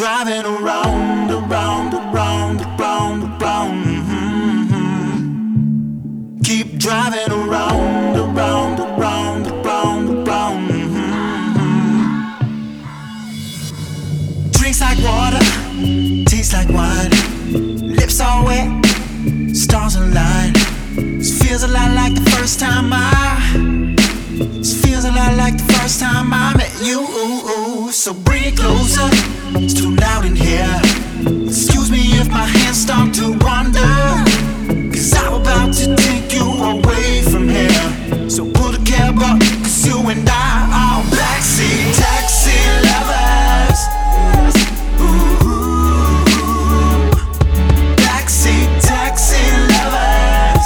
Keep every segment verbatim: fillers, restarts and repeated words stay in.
driving around, around, around, around, around. Mm-hmm. Keep driving around, around, around, around, around. Mm-hmm. Drinks like water, tastes like wine. Lips all wet, stars align. This feels a lot like the first time I. This feels a lot like the first time I met you. So bring it closer, it's too loud in here. Excuse me if my hands start to wander, cause I'm about to take you away from here. So pull the cab up, cause you and I are backseat taxi lovers. Ooh, backseat taxi lovers.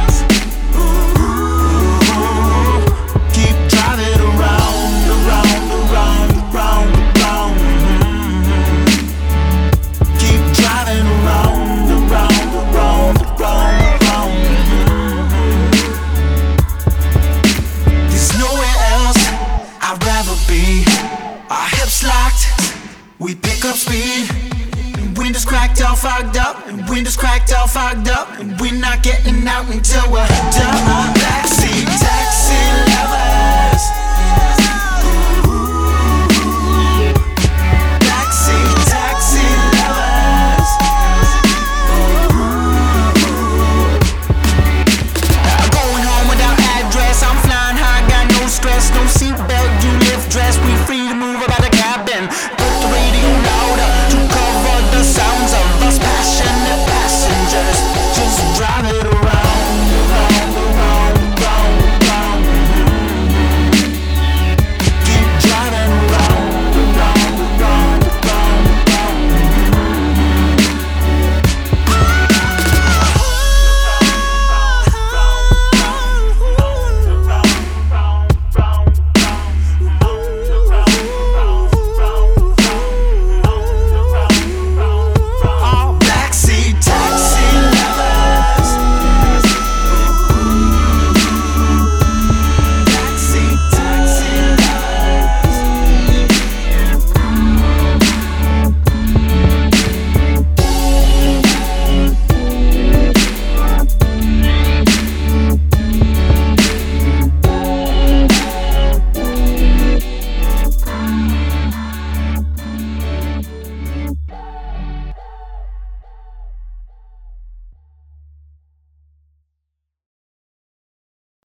Ooh, keep driving around, around, around, around, around. Mm-hmm. Keep driving around, around, around, around, around. Mm-hmm. There's nowhere else I'd rather be. Our hips locked, we pick up speed. And windows cracked, all fogged up. And windows cracked, all fogged up. And we're not getting out until we're done. Backseat taxi lover.